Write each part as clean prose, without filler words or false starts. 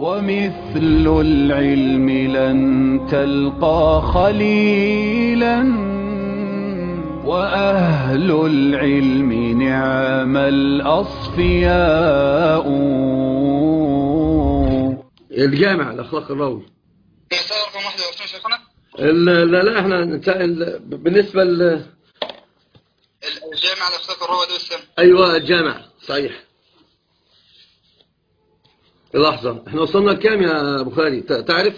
ومثل العلم لن تلقى خليلا وأهل العلم نعم الأصفياء. الجامع الأخلاق الراوي. مسألة رقم 21 شيخنا. لا احنا بالنسبة الجامع الأخلاق الراوي ده والسلام. أيوة الجامع صحيح. لحظة احنا وصلنا لكام يا بخاري تعرف؟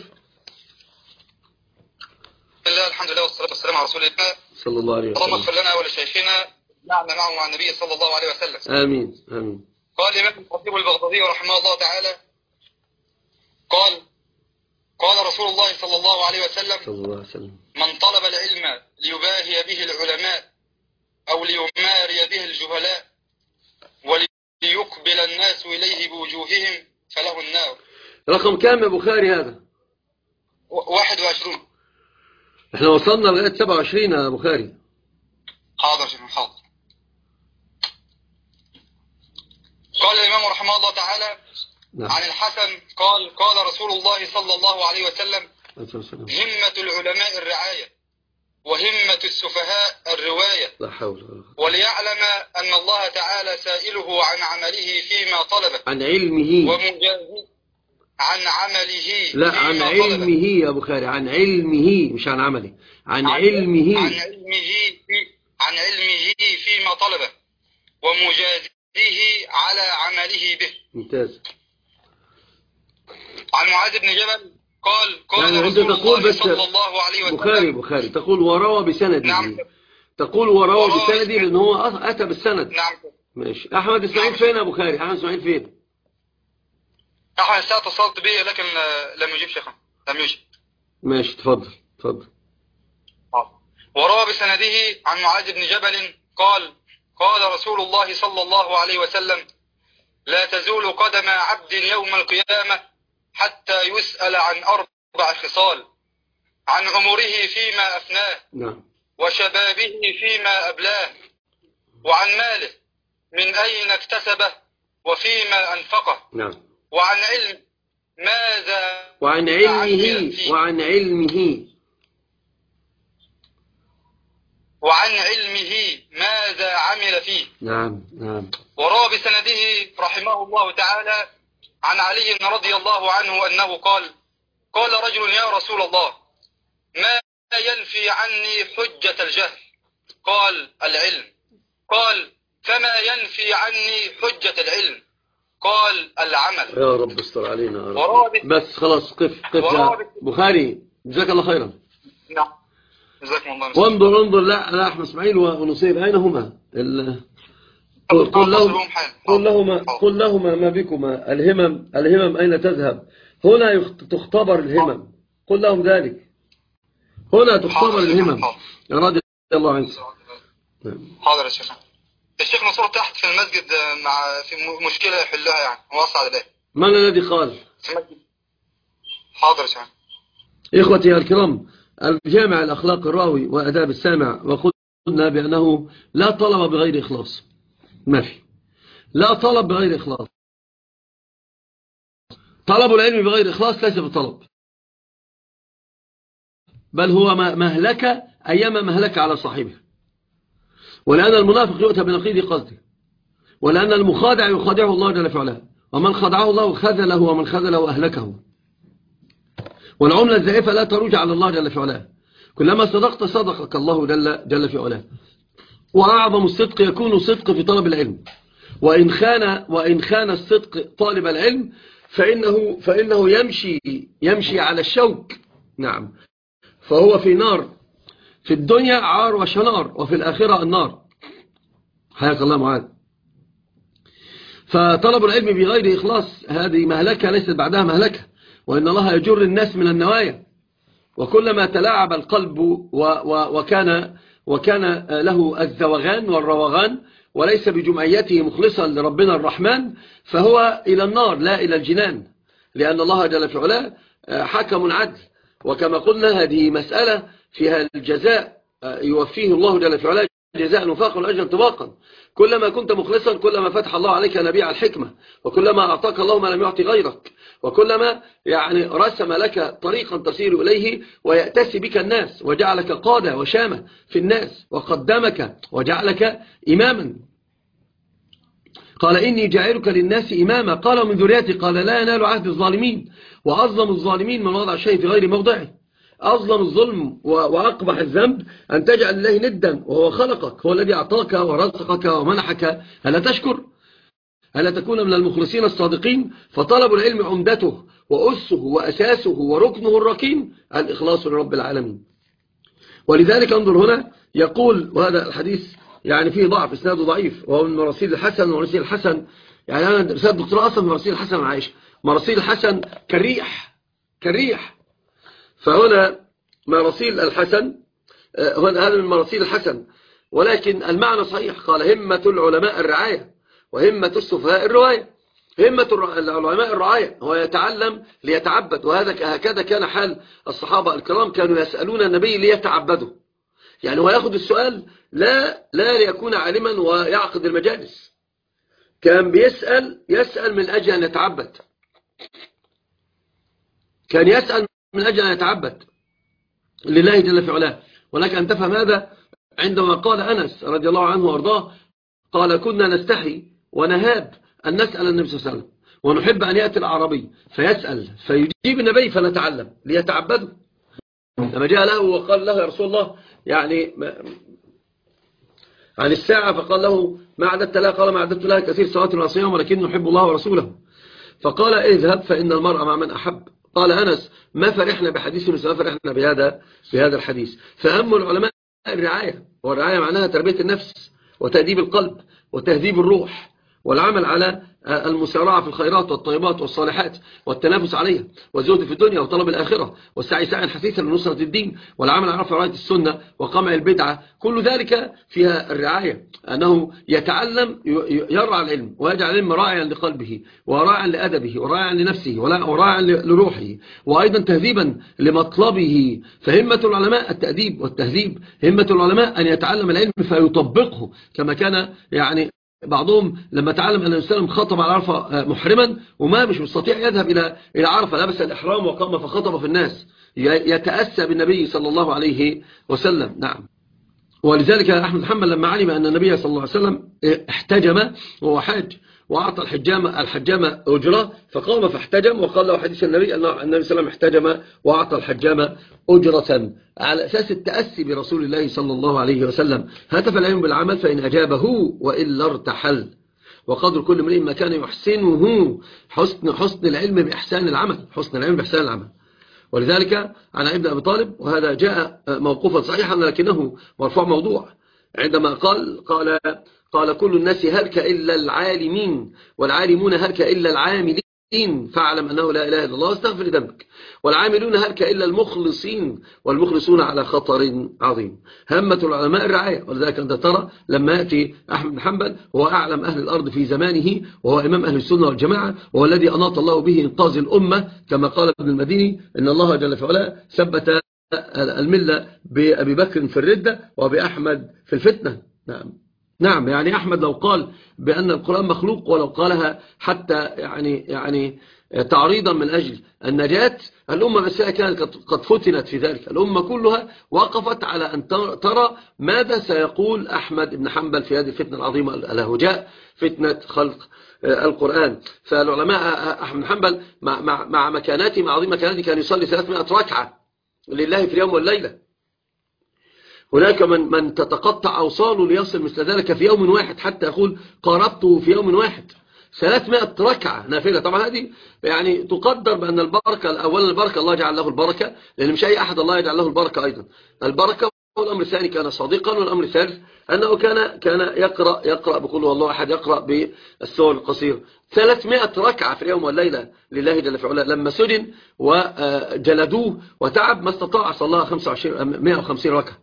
الله الحمد لله والصلاة والسلام على رسول الله صلى الله عليه وسلم. اللهم اغفر لنا ولشيخنا نعنا معه مع النبي صلى الله عليه وسلم. آمين آمين. قال الإمام الخطيب البغدادي رحمه الله تعالى قال رسول الله صلى الله عليه وسلم من طلب العلم ليباهي به العلماء أو ليماري به الجهلاء وليقبل الناس إليه بوجوههم فله النار. رقم كام يا بخاري هذا؟ 21. احنا وصلنا لغاية 27 يا بخاري. حاضر شيخ حاضر. قال الإمام رحمه الله تعالى عن الحسن قال رسول الله صلى الله عليه وسلم همة العلماء الرعاية وهمة السفهاء الرواية. لا حول ولا قوة. وليعلم أن الله تعالى سائله عن عمله فيما طلبه عن علمه ومجازيه عن عمله لا فيما عن طلبه. علمه يا بخاري عن علمه مش عن عمله عن علمه عن علمه فيما طلبه ومجازيه على عمله به. ممتاز. عن معاذ بن جبل قال يعني رسول تقول الله بس صلى الله عليه وسلم بخاري تقول وروى بسنده. نعم. تقول وروى بسنده لأن هو أتى بالسند. نعم. ماشي. أحمد إسماعيل فين يا بخاري؟ أحمد إسماعيل فين؟ أحمد الساعة اتصلت به لكن لم يجيب شيخنا لم يجيب. ماشي تفضل. وروى بسنده عن معاذ بن جبل قال رسول الله صلى الله عليه وسلم لا تزول قدم عبد يوم القيامة حتى يسأل عن 4 خصال: عن عمره فيما أفناه نعم. وشبابه فيما أبلاه وعن ماله من أين اكتسبه وفيما أنفقه نعم. وعن علم ماذا وعن علمه ماذا عمل فيه. نعم. وروى بسنده رحمه الله تعالى عن علي رضي الله عنه أنه قال رجل يا رسول الله ما ينفي عني حجة الجهل؟ قال العلم. قال فما ينفي عني حجة العلم؟ قال العمل. يا رب استر علينا يا رب. بس خلاص قف يا بخاري جزاك الله خيرا. نعم جزاكم الله خيرا. وانظر لا أحمد إسماعيل ونصير أين هما؟ قل لهما ما بكما الهمم أين تذهب؟ هنا تختبر الهمم. قل لهم ذلك هنا تختبر الهمم. رضي الله عنك. حاضر يا شيخ. الشيخ نصور تحت في المسجد في مشكلة يحلها يعني ووصل على ذلك. من الذي قال؟ في المسجد. حاضر يا شيخ. إخوتي الكرام الجامع الأخلاق الراوي وأداب السامع وقلنا بأنه لا طلب بغير إخلاص. ما في لا طلب بغير إخلاص. طلب العلم بغير إخلاص ليس بطلب بل هو مهلكة أيام مهلكة على صاحبه. ولأن المنافق يؤتى بنقيض قصده ولأن المخادع يخادعه الله جل في علاه ومن خدعه الله خذله ومن خذله أهلكه. والعملة الزائفة لا تروج على الله جل في علاه. كلما صدقت صدقك الله جل في علاه. وأعظم الصدق يكون صدق في طلب العلم. وإن خان الصدق طالب العلم فإنه يمشي على الشوك. نعم. فهو في نار في الدنيا عار وشنار وفي الآخرة النار. حياك الله معاذ. فطلب العلم بغير إخلاص هذه مهلكة ليست بعدها مهلكة. وإن الله يجر الناس من النوايا. وكلما تلاعب القلب وكان له الزوغان والروغان وليس بجمعيته مخلصا لربنا الرحمن فهو إلى النار لا إلى الجنان. لأن الله جل في علاه حكم عدل. وكما قلنا هذه مسألة فيها الجزاء يوفيه الله جل في علاه جزاء وفاقا والأجر انطباقا. كلما كنت مخلصا كلما فتح الله عليك نبيع الحكمة، وكلما أعطاك الله ما لم يعطي غيرك، وكلما يعني رسم لك طريقا تسير إليه ويأتسي بك الناس، وجعلك قادة وشامة في الناس، وقدمك وجعلك إماما. قال إني جاعلك للناس إماما، قال من ذريتي، قال لا ينال عهد الظالمين. وأظلم الظالمين من وضع شيء في غير موضعه. أظلم الظلم وأقبح الذنب أن تجعل الله ندا وهو خلقك، هو الذي أعطاك ورزقك ومنحك. هل تشكر؟ هل تكون من المخلصين الصادقين؟ فطلب العلم عمدته وأسه وأساسه وركنه الركين الإخلاص لرب العالمين. ولذلك انظر هنا يقول، وهذا الحديث يعني فيه ضعف، إسناده ضعيف، وهو من مراسيل الحسن. ومراسيل الحسن يعني أنا رسالة دكتور أصلا من مراسيل الحسن عائشة، مراسيل الحسن كالريح. فهنا مراسيل الحسن هذا من مراسيل الحسن، ولكن المعنى صحيح. قال همة العلماء الرعاية وهمة السفهاء الرواية. همة العلماء الرعاية هو يتعلم ليتعبد، وهكذا كان حال الصحابة الكرام، كانوا يسألون النبي ليتعبدوا. يعني هو يأخذ السؤال لا ليكون عالما ويعقد المجالس، كان يسأل من أجل أن يتعبد، كان يسأل من أجل أن يتعبد لله جل في علاه. ولك أن تفهم هذا عندما قال أنس رضي الله عنه وارضاه، قال كنا نستحي ونهاب أن نسأل النبي صلى الله عليه وسلم، ونحب أن يأتي الأعرابي فيسأل فيجيب النبي فنتعلم ليتعبدوا. لما جاء له وقال له يا رسول الله يعني عن الساعة، فقال له ما عددت لها؟ قال ما عددت لها كثير صلاة وصيام، ولكن نحب الله ورسوله. فقال اذهب فإن المرء مع من أحب. قال أنس ما فرحنا بحديث مثل ما فرحنا بهذا الحديث. فأهم العلماء الرعاية، والرعاية معناها تربية النفس وتأديب القلب وتهذيب الروح، والعمل على المسارعة في الخيرات والطيبات والصالحات، والتنافس عليها، والزهد في الدنيا وطلب الآخرة، والسعي سعيا حثيثا لنصرة الدين، والعمل على رفع راية السنة وقمع البدعة. كل ذلك فيها الرعاية، أنه يتعلم يرعى العلم ويجعل العلم راعيا لقلبه وراعيا لأدبه وراعيا لنفسه وراعيا لروحه، وأيضا تهذيبا لمطلبه. فهمة العلماء التأديب والتهذيب، همة العلماء أن يتعلم العلم فيطبقه، كما كان يعني بعضهم لما تعلم أن الإسلام خطب على عرفة محرما وما مش مستطيع يذهب إلى عرفة، لبس الإحرام وقام فخطب في الناس، يتأسى بالنبي صلى الله عليه وسلم. نعم. ولذلك أحمد بن حنبل لما علم أن النبي صلى الله عليه وسلم احتجم وهو حاج، وأعطى الحجام أجرة، فقام فاحتجم، وقال له حديث النبي أن النبي صلى الله عليه وسلم احتجم وأعطى الحجام أجرة، على أساس التأسي برسول الله صلى الله عليه وسلم. هتف العلم بالعمل فإن أجابه وإلا ارتحل، وقدر كل امرئ ما كان يحسنه. حسن العلم بإحسان العمل، حسن العلم بإحسان العمل. ولذلك عن ابن أبي طالب، وهذا جاء موقوفا صحيحا لكنه مرفوع موضوع، عندما قال كل الناس هلك إلا العالمين، والعالمون هلك إلا العاملين، فاعلم أنه لا إله إلا الله واستغفر ذنبك. والعاملون هلك إلا المخلصين، والمخلصون على خطر عظيم. همة العلماء الرعاية. ولذلك أنت ترى لما يأتي أحمد بن حنبل هو أعلم أهل الأرض في زمانه، وهو إمام أهل السنة والجماعة، وهو الذي أناط الله به إنقاذ الأمة، كما قال ابن المديني إن الله جل في علاه ثبت الملة بأبي بكر في الردة وبأحمد في الفتنة. نعم يعني أحمد لو قال بأن القرآن مخلوق، ولو قالها حتى يعني تعريضا من أجل النجاة الأمة، بس كانت قد فتنت في ذلك. الأمة كلها وقفت على أن ترى ماذا سيقول أحمد بن حنبل في هذه الفتنة العظيمة الهجاء، فتنة خلق القرآن. فالعلماء أحمد بن حنبل مع مكاناته، مع عظيم مكاناته، كان يصلي 300 ركعة لله في اليوم والليلة. هناك من تتقطع أوصاله ليصل مثل ذلك في يوم واحد، حتى يقول قاربته في يوم واحد 300 ركعة نافلة. طبعا هذه يعني تقدر بأن البركة، أولا البركة الله جعل له البركة، لأن مش أي أحد الله يجعل له البركة أيضا البركة. والأمر الثاني كان صادقا، والأمر الثالث أنه كان يقرأ بقول الله أحد، يقرأ بالسور القصير 300 ركعة في اليوم والليلة لله جل في علاه. لما سجن وجلدوه وتعب ما استطاع صلى 150 ركعة.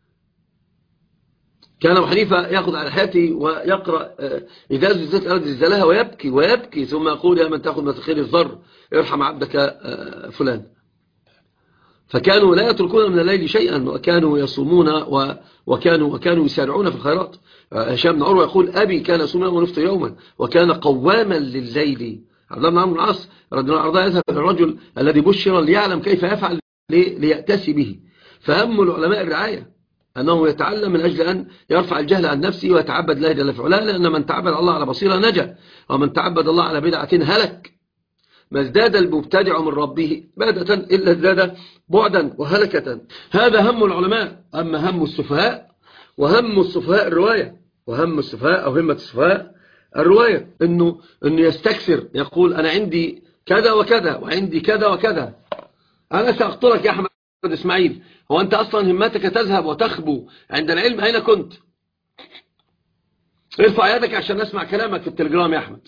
كان أبو حنيفة يأخذ على حياته ويقرأ إذا زلزلت الأرض زلزالها ويبكي ثم يقول يا من تأخذ من خير الذر ارحم عبدك فلان. فكانوا لا يتركون من الليل شيئا، وكانوا يصومون وكانوا يسارعون في الخيرات. هشام بن عروة يقول أبي كان يصوم يوما ونفطر يوما وكان قواما لليل. عبد الله بن عمرو بن العاص رضي الله عنه يذهب الرجل الذي بشر ليعلم كيف يفعل ليأتسي به. فهم العلماء الرعاية، أنه يتعلم من أجل أن يرفع الجهل عن نفسه ويتعبد الله جل في علاه، لأن من تعبد الله على بصيرة نجا، ومن تعبد الله على بدعة هلك. ما ازداد المبتدع من ربه بدعة إلا ازداد بعدا وهلكة. هذا هم العلماء. أما هم السفهاء، وهم السفهاء الرواية، وهم السفهاء أو همة السفهاء الرواية، إنه يستكثر، يقول أنا عندي كذا وكذا وعندي كذا وكذا. أنا سأقتلك يا أحمد إسماعيل، هو أنت أصلا همتك تذهب وتخبو عند العلم؟ أين كنت؟ ارفع يدك عشان نسمع كلامك في التليجرام يا أحمد.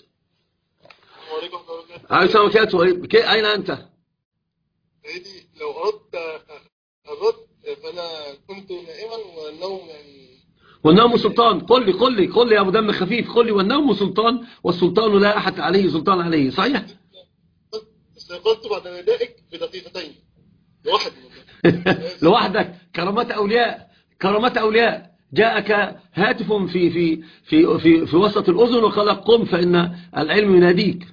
أين أنت؟ سيدي لو أردت الرد فأنا كنت نائما والنوم والنوم سلطان. قل لي يا أبو دم خفيف، قل لي والنوم سلطان والسلطان لا أحد عليه سلطان عليه. صحيح؟ استيقظت بعد ندائك بدقيقتين لوحدك. كرامات أولياء. جاءك هاتف في وسط الأذن وقال قم فإن العلم يناديك.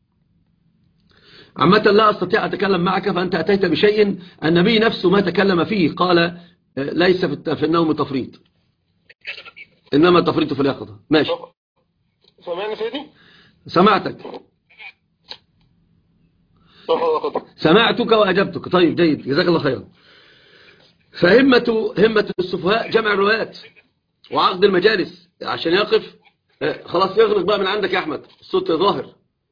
عامة لا أستطيع أن أتكلم معك، فأنت أتيت بشيء النبي نفسه ما تكلم فيه. قال ليس في النوم تفريط، إنما التفريط في اليقظة. ماشي، سمعني سيدي؟ سمعتك، سمعتك وأجبتك. طيب جيد، جزاك الله خيرا. فهمة السفهاء جمع الروايات وعقد المجالس عشان يقف. خلاص يغلق بقى من عندك يا أحمد، الصوت ظاهر.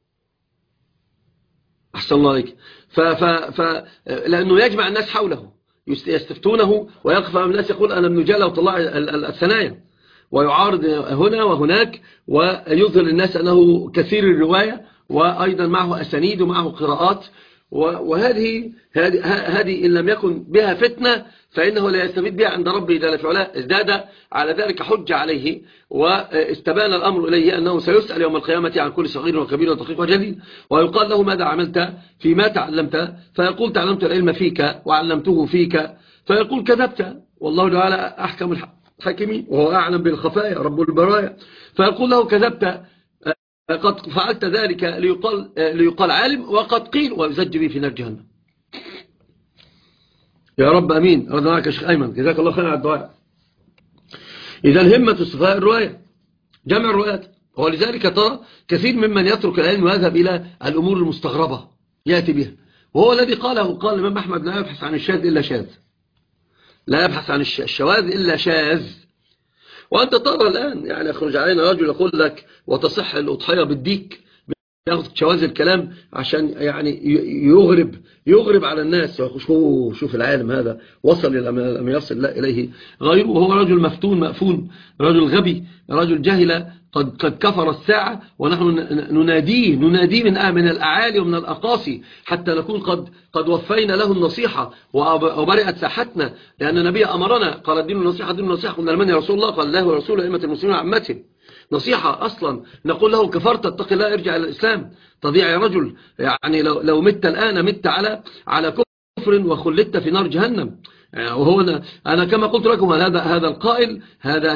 أحسن الله عليك. لأنه يجمع الناس حوله يستفتونه، ويقف أمام الناس يقول أنا ابن جالة وطلع الثنايا، ويعارض هنا وهناك، ويظهر للناس أنه كثير الرواية، وأيضا معه أسانيد ومعه قراءات. وهذه إن لم يكن بها فتنة فإنه لا يستفيد بها عند ربه جل في علاه. ازداد على ذلك حجة عليه، واستبان الأمر إليه أنه سيسأل يوم القيامة عن كل صغير وكبير ودقيق وجليل، ويقال له ماذا عملت فيما تعلمت؟ فيقول تعلمت العلم فيك وعلمته فيك. فيقول كذبت، والله تعالى أحكم الحاكمين وهو أعلم بالخفايا رب البرايا. فيقول له كذبت، قد فعلت ذلك ليقال عالم، وقد قيل ويزج به في نار جهنم. يا رب أمين. رضا معك يا شيخ أيمن، جزاك الله خير على الدعاء. إذا همة السفهاء الرواية، جمع الروايات. ولذلك ترى كثير ممن يترك العلم ويذهب إلى الأمور المستغربة يأتي بها، وهو الذي قال الإمام أحمد لا يبحث عن الشاذ إلا شاذ، لا يبحث عن الشواذ إلا شاذ. وأنت ترى الآن يعني يخرج علينا رجل يقول لك وتصح الأضحية بالديك، ياخذ شواذ الكلام عشان يعني يغرب على الناس. شوف العالم هذا وصل إلى ما لم يصل إليه غيره، وهو رجل مفتون مأفون، رجل غبي، رجل جاهل قد كفر الساعة، ونحن نناديه من الأعالي ومن الأقاصي حتى نكون قد وفينا له النصيحة وبرئت ساحتنا، لأن النبي أمرنا قال الدين النصيحة، دين النصيحة. قلنا لمن يا رسول الله؟ قال الله ورسوله أئمة المسلمين عامتهم. نصيحة أصلا. نقول له كفرت، اتق الله، ارجع إلى الإسلام. تضيع يا رجل، يعني لو مت الآن مت على كفر وخلدت في نار جهنم. وهو أنا كما قلت لكم هذا القائل هذا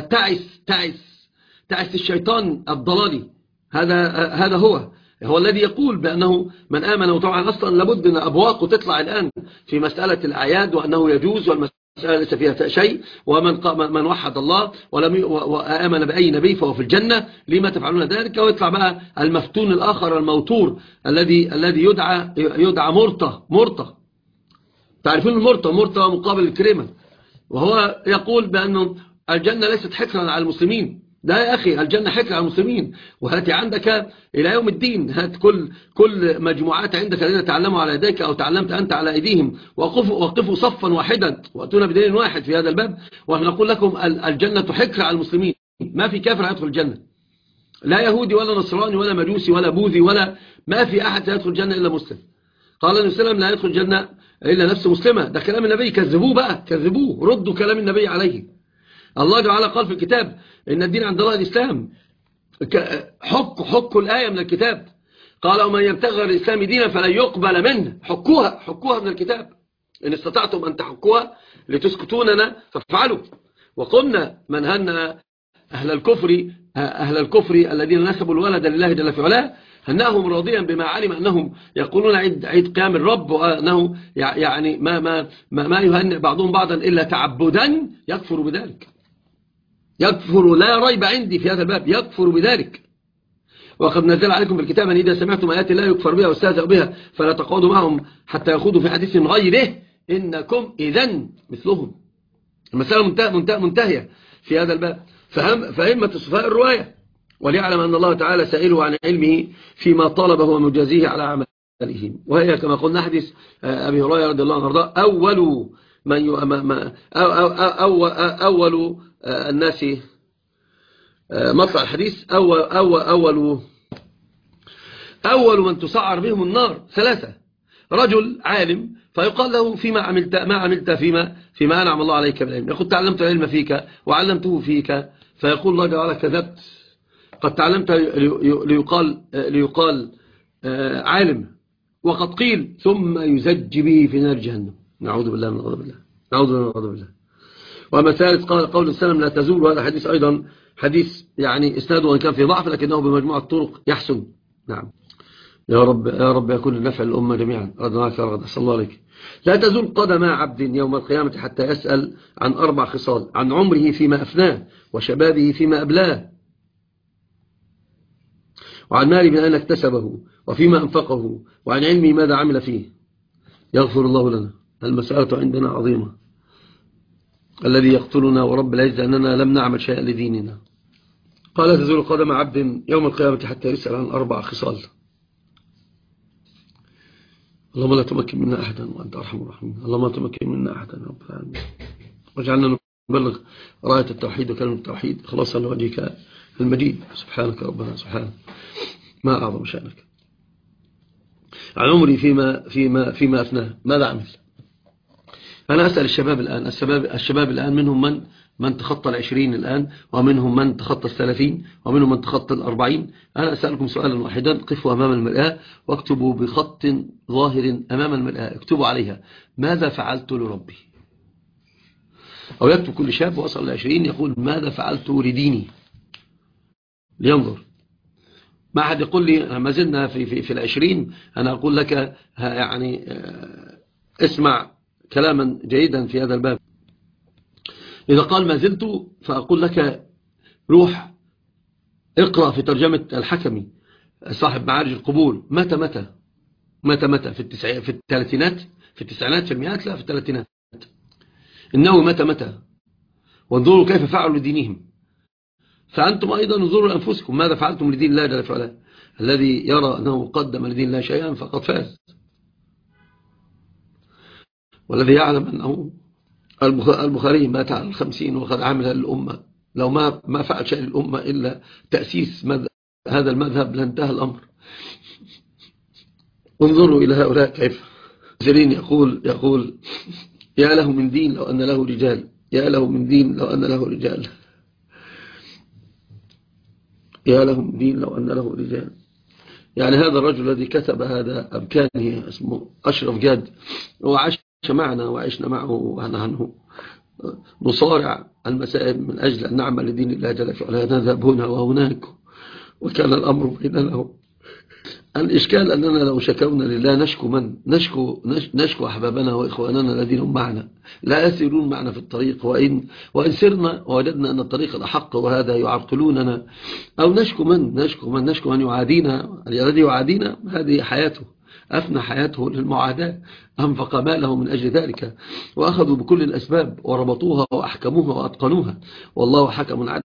تعس الشيطان الضلالي. هذا هو الذي يقول بأنه من آمن. وطبعا أصلا لابد أن أبواقه تطلع الآن في مسألة الأعياد، وأنه يجوز والمسألة ليس فيها شيء، ومن وحد الله وآمن بأي نبي فهو في الجنة، لما تفعلون ذلك؟ ويطلع بقى المفتون الآخر الموتور الذي يدعى مرطة. تعرفون المرطة مقابل الكريمة، وهو يقول بأنه الجنة ليست حكرا على المسلمين. ده يا أخي الجنة حكر على المسلمين، وهاتي عندك إلى يوم الدين، هات كل مجموعات عندك الذين تعلموا على يديك أو تعلمت أنت على أيديهم، وقفوا صفا واحدا وأتونا بدليل واحد في هذا الباب، ونقول لكم الجنة حكر على المسلمين. ما في كافر يدخل الجنة، لا يهودي ولا نصراني ولا مجوسي ولا بوذي، ولا ما في أحد يدخل الجنة إلا مسلم. قال النبي صلى الله عليه وسلم لا يدخل الجنة إلا نفس مسلمة. ده كلام النبي، كذبوه، ردوا كلام النبي عليه. الله تعالى قال في الكتاب إن الدين عند الله الإسلام. حكوا الآية من الكتاب. قال ومن يبتغي الإسلام دينا فلن يقبل منه. حكوها من الكتاب. إن استطعتم أن تحكوها لتسكتوننا فافعلوا. وقمنا من هن أهل الكفر الذين نسبوا الولد لله جل في علاه، هنأهم راضيا بما علم أنهم يقولون عيد قيام الرب، وأنه يعني ما يهنئ بعضهم بعضا إلا تعبدا، يكفر بذلك، يكفر لا ريب عندي في هذا الباب، يكفر بذلك. وقد نزل عليكم في الكتاب أن إذا سمعتم آيات الله يكفر بها واستهزأ بها فلا تقعدوا معهم حتى يخوضوا في حديث غيره إنكم إذن مثلهم. المسألة منتهية في هذا الباب. فهمة الصفاء الرواية، وليعلم أن الله تعالى سائله عن علمه فيما طلبه ومجازيه على عمله. وهي كما قلنا حديث أبي هريرة رضي الله عنه وارضاه، أول الناس مطلع الحديث أول من تسعر بهم النار ثلاثة: رجل عالم فيقال له فيما عملت ما عملت فيما أنعم الله عليك بالعلم، يقول تعلمت العلم فيك وعلمته فيك، فيقول الله تعالى كذبت، قد تعلمت ليقال عالم، وقد قيل ثم يزج به في نار جهنم. نعوذ بالله من غضب الله، نعوذ بالله من غضب الله. وأما ثالث قول السلام لا تزول، وهذا حديث أيضا حديث يعني إسناده وإن كان في ضعف لكنه بمجموعة الطرق يحسن. نعم يا رب يا رب يكون النفع للأمة جميعا، رضناك يا رب، صلى الله عليك. لا تزول قدم عبد يوم القيامة حتى يسأل عن 4 خصال: عن عمره فيما أفناه، وشبابه فيما أبلاه، وعن ماله من أين اكتسبه، وفيما أنفقه، وعن علمه ماذا عمل فيه. يغفر الله لنا. المسألة عندنا عظيمة. الذي يقتلنا ورب العزة أننا لم نعمل شيئا لديننا. قال لا تزول قدم عبد يوم القيامة حتى يسأل عن 4 خصال. اللهم لا تمكن منا أحدا وأنت أرحم الراحمين. اللهم لا تمكن منا أحدا رب العالمين، واجعلنا نبلغ راية التوحيد وكلمة التوحيد خلاصا لوجهك المجيد. سبحانك ربنا، سبحانك، ما أعظم شأنك. عن عمري فيما أفناه، ماذا عمل؟ أنا أسأل الشباب الآن، الشباب الآن منهم من تخطى 20 الآن، ومنهم من تخطى 30، ومنهم من تخطى 40. أنا أسألكم سؤالا واحدا: قفوا أمام المرآة واكتبوا بخط ظاهر أمام المرآة، اكتبوا عليها ماذا فعلت لربي. أو يكتب كل شاب وصل 20 يقول ماذا فعلت لديني، لينظر. ما أحد يقول لي ما زلنا في 20. أنا أقول لك يعني اسمع كلاما جيدا في هذا الباب. إذا قال ما زلت فأقول لك روح اقرأ في ترجمة الحكمي صاحب معارج القبول. متى في الثلاثينات، في التسعينات، في المئات، لا في الثلاثينات. إنه متى وانظروا كيف فعلوا لدينهم. فأنتم أيضا انظروا لأنفسكم ماذا فعلتم لدين الله جل وعلا. الذي يرى أنه قدم لدين الله شيئا فقد فاز، والذي يعلم أنه البخاري مات على 50 وقد عمل للأمة، لو ما فعل شيء للأمة إلا تأسيس هذا المذهب لانتهى الأمر. انظروا إلى هؤلاء كيف زرين يقول يا له من دين لو أن له رجال، يا له من دين لو أن له رجال، يا له من دين لو أن له رجال. يعني هذا الرجل الذي كتب هذا أبكانه اسمه أشرف جاد، وعاش معنا وعشنا معه ونحن نصارع المسائل من أجل أن نعمل لدين الله جل وعلا، نذهب هنا وهناك، وكان الأمر بيننا. الإشكال أننا لو شكونا لله نشكو أحبابنا وإخواننا الذين هم معنا لا يسيرون معنا في الطريق، وإن سرنا ووجدنا أن الطريق الأحق وهذا يعرقلوننا، أو نشكو من يعادينا. الذي يعادينا هذه حياته، أفنى حياته للمعاداة، أنفق ماله من أجل ذلك، وأخذوا بكل الأسباب وربطوها وأحكموها وأتقنوها، والله حكم عدل.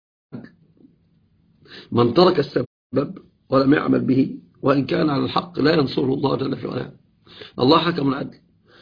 من ترك السبب ولم يعمل به وإن كان على الحق لا ينصره الله جل وعلا. الله حكم عدل،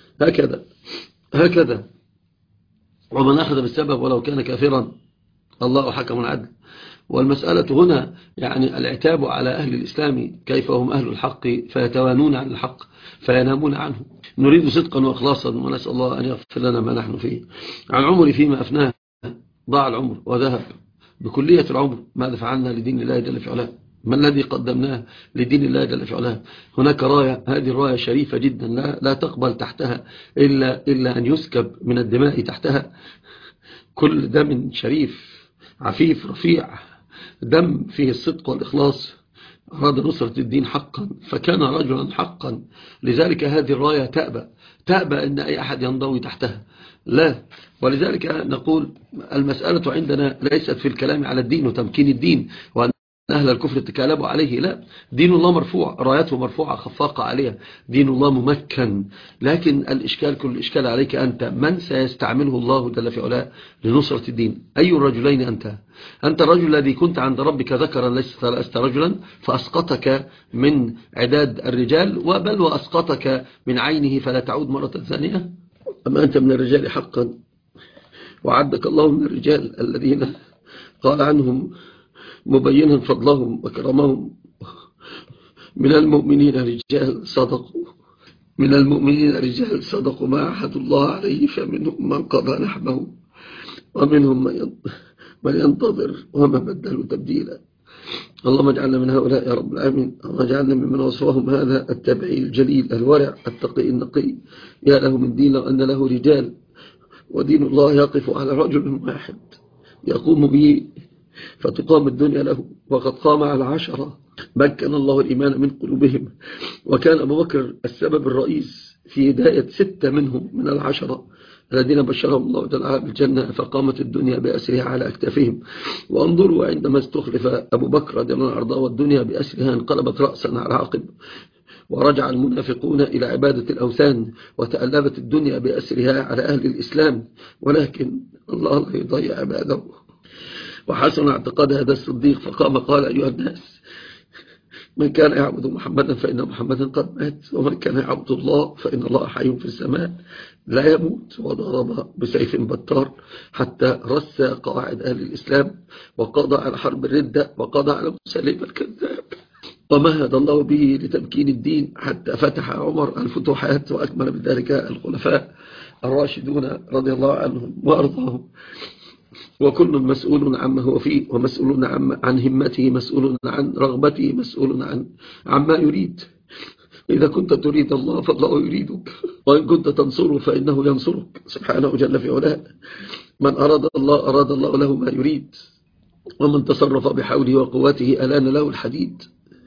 هكذا. ومن أخذ بالسبب ولو كان كافرا الله حكم عدل. والمسألة هنا يعني العتاب على أهل الإسلام كيف هم أهل الحق فيتوانون عن الحق فينامون عنه. نريد صدقا وإخلاصا، ونسأل الله أن يغفر لنا ما نحن فيه. عن عمري فيما أفناه، ضاع العمر وذهب بكلية العمر، ماذا فعلنا لدين الله جل وعلا. ما الذي قدمناه لدين الله جل في علاه؟ هناك راية، هذه الراية شريفة جدا لا تقبل تحتها إلا أن يسكب من الدماء تحتها. كل دم شريف عفيف رفيع، دم فيه الصدق والإخلاص، أراد نصرة الدين حقا فكان رجلا حقا. لذلك هذه الراية تأبى أن أي أحد ينضوي تحتها، لا. ولذلك نقول المسألة عندنا ليست في الكلام على الدين وتمكين الدين وأن أهل الكفر تكالبوا عليه، لا. دين الله مرفوع، رايته مرفوعة خفاقة عليها، دين الله ممكن. لكن الإشكال، كل الإشكال عليك أنت، من سيستعمله الله جل في علاه لنصرة الدين؟ أي الرجلين أنت الرجل الذي كنت عند ربك ذكرا لست رجلا فأسقطك من عداد الرجال، بل وأسقطك من عينه فلا تعود مرة ثانية. أما أنت من الرجال حقا، وعدك الله من الرجال الذين قال عنهم مبينا فضلهم وكرمهم: من المؤمنين رجال صدقوا ما عاهدوا الله عليه، فمنهم من قضى نحبه ومنهم من ينتظر وما بدلوا تبديلا. اللهم اجعلنا من هؤلاء يا رب العالمين. اللهم اجعلنا ممن وصفهم هذا التابعي الجليل الورع التقي النقي: يا له من دين لو أن له رجال، ودين الله يقف على رجل واحد يقوم به فتقام الدنيا له، وقد قام على 10 مكن الله الإيمان من قلوبهم، وكان أبو بكر السبب الرئيس في هداية 6 منهم من 10 الذين بشرهم الله تعالى بالجنة، فقامت الدنيا بأسرها على أكتافهم. وانظروا عندما استخلف أبو بكر رضي الله عنه والدنيا بأسرها انقلبت رأسا على عقب، ورجع المنافقون إلى عبادة الأوثان، وتألبت الدنيا بأسرها على أهل الإسلام، ولكن الله لا يضيع عباده. وحسن اعتقاد هذا الصديق فقام قال: أيها الناس، من كان يعبد محمدا فإن محمدا قد مات، ومن كان يعبد الله فإن الله حي في السماء لا يموت. وضرب بسيف بطار حتى رس قواعد أهل الإسلام، وقضى على حرب الردة، وقضى على مسلم الكذاب، ومهد الله به لتمكين الدين حتى فتح عمر الفتوحات، وأكمل بذلك الخلفاء الراشدون رضي الله عنهم وأرضاهم. وكل مسؤول عما هو فيه، ومسؤول عن همته، مسؤول عن رغبته، مسؤول عما يريد. إذا كنت تريد الله فالله يريدك، وإن كنت تنصره فإنه ينصرك سبحانه جل في علاه. من أراد الله له ما يريد، ومن تصرف بحوله وقوته ألان له الحديد،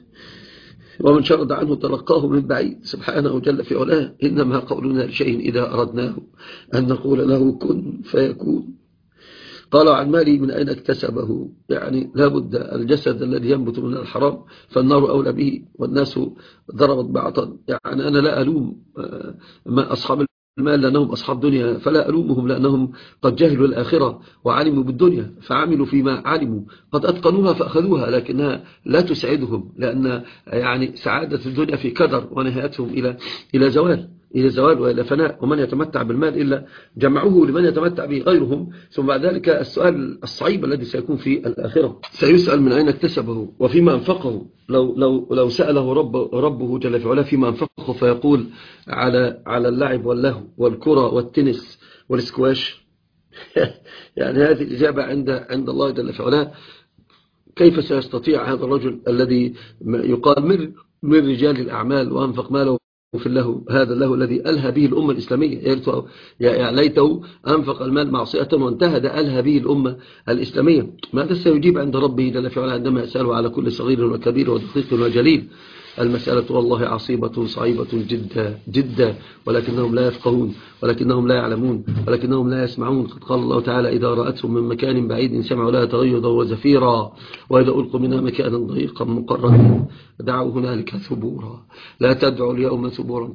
ومن شرد عنه تلقاه من بعيد سبحانه جل في علاه. إنما قولنا لشيء إذا أردناه أن نقول له كن فيكون. قالوا عن مالي من أين اكتسبه، يعني لابد الجسد الذي ينبت من الحرام فالنار أولى به، والناس ضربت بعضا. يعني أنا لا ألوم أصحاب المال لأنهم أصحاب دنيا، فلا ألومهم لأنهم قد جهلوا الآخرة وعلموا بالدنيا فعملوا فيما علموا، قد أتقنوها فأخذوها لكنها لا تسعدهم، لأن يعني سعادة الدنيا في كدر، ونهايتهم إلى زوال وإلى فناء. ومن يتمتع بالمال إلا جمعوه لمن يتمتع به غيرهم. ثم بعد ذلك السؤال الصعيب الذي سيكون في الآخرة، سيسأل من أين اكتسبه وفيما أنفقه. لو سأله ربه جل في علاه فيما أنفقه فيقول على اللعب واللهو والكرة والتنس والسكواش يعني هذه الإجابة عند الله جل في علاه. كيف سيستطيع هذا الرجل الذي يقال من رجال الأعمال وأنفق ماله في اللهو، هذا اللهو الذي ألهى به الأمة الإسلامية، يا ليته أنفق المال معصية وانتهد ألهى به الأمة الإسلامية. ماذا سيجيب عند ربه جل في علاه عندما يسأله على كل صغير وكبير ودقيق وجليل؟ المسألة والله عصيبة صعيبة جدا جدا، ولكنهم لا يفقهون، ولكنهم لا يعلمون، ولكنهم لا يسمعون. قد قال الله تعالى: إذا رأتهم من مكان بعيد سمعوا لها تغيظا وزفيرا، وإذا ألقوا منها مكانا ضيقا مقرنا دعوا هنالك ثبورا. لا تدعوا اليوم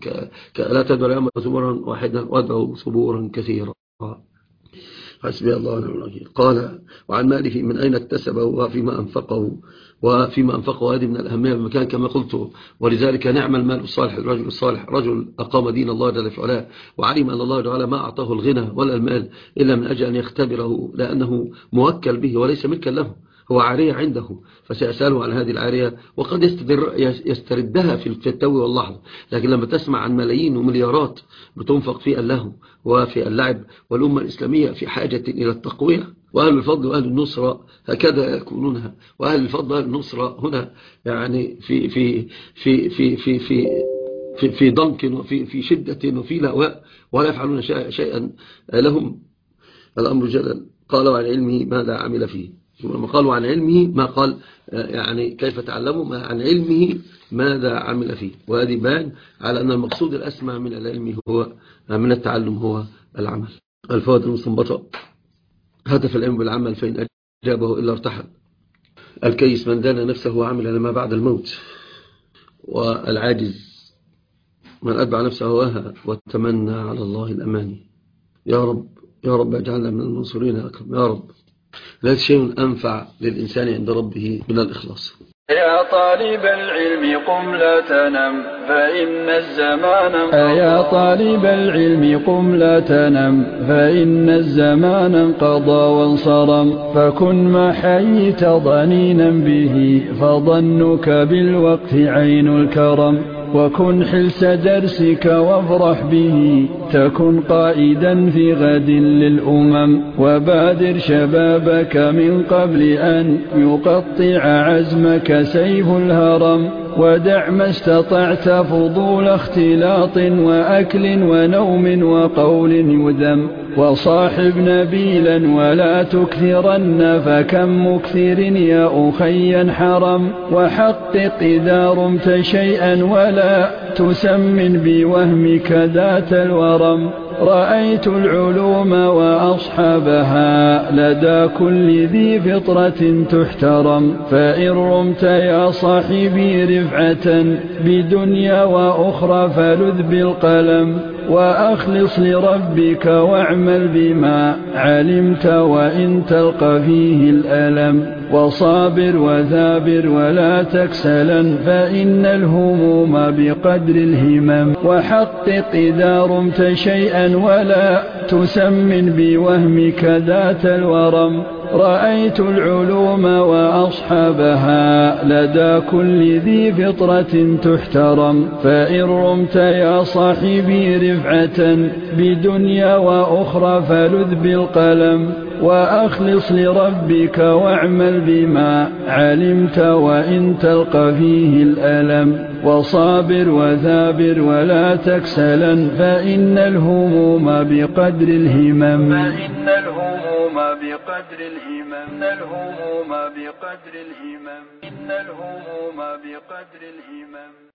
ثبورا واحدا، وادعوا ثبورا كثيرا. حسبي الله ونعم الوكيل. قال: وعن ماله من أين اكتسبه وفيما أنفقه هذه من الأهمية بمكان كما قلت. ولذلك نعم المال الصالح، الرجل الصالح رجل أقام دين الله جل في علاه، وعلم أن الله تعالى ما أعطاه الغنى ولا المال إلا من أجل أن يختبره، لأنه موكل به وليس ملكا له، هو عارية عنده، فسيسأله عن هذه العارية، وقد يستردها في التو واللحظة. لكن لما تسمع عن ملايين ومليارات بتنفق في اللهو وفي اللعب، والأمة الإسلامية في حاجة إلى التقوية، وأهل الفضل وأهل النصرة هكذا يكونونها. وأهل الفضل وأهل النصرة هنا يعني في ضنك وفي شدة وفي لأواء، ولا يفعلون شيئا لهم الأمر جلل. قالوا عن علمه ماذا عمل فيه، ولما قالوا عن علمه ما قال يعني كيف تعلموا، ما عن علمه ماذا عمل فيه. وهذه بان على أن المقصود الأسمى من العلم هو من التعلم هو العمل. الفوائد المستنبطة: هدف العلم بالعمل، فإن أجابه إلا ارتحل. الكيس من دان نفسه وعمل لما بعد الموت. والعاجز من أتبع نفسه هواها وتمنى على الله الأماني. يا رب يا رب اجعلنا من المنصورين يا أكرم يا رب. لا شيء أنفع للإنسان عند ربه من الإخلاص. يا طالب العلم قم لا تنم فإن الزمان انقضى. يا طالب العلم قم لا تنم فإن الزمان انقضى وانصرم. فكن ما حييت ضنينا به فظنك بالوقت عين الكرم. وكن حلس درسك وافرح به تكن قائدا في غد للأمم. وبادر شبابك من قبل أن يقطع عزمك سيف الهرم. ودع ما استطعت فضول اختلاط وأكل ونوم وقول يذم. وصاحب نبيلا ولا تكثرن فكم مكثر يا أخي حرم. وحقق إذا رمت شيئا ولا تسمن بوهمك ذات الورم. رأيت العلوم وأصحابها لدى كل ذي فطرة تحترم. فإن رمت يا صاحبي رفعة بدنيا وأخرى فلذ بالقلم. وأخلص لربك واعمل بما علمت وإن تلقى فيه الألم. وصابر وثابر ولا تكسلا فإن الهموم بقدر الهمم. وحقق إذا رمت شيئا ولا تسمن بوهمك ذات الورم. رأيت العلوم وأصحابها لدى كل ذي فطرة تحترم. فإن رمت يا صاحبي رفعة بدنيا وأخرى فلذ بالقلم. وأخلص لربك واعمل بما علمت وإن تلقى فيه الألم. وصابر وثابر ولا تكسلا فإن الهموم بقدر الهمم. فإن الهموم بقدر الهمم. الهموم بقدر الهمم. إن الهموم بقدر الهمم.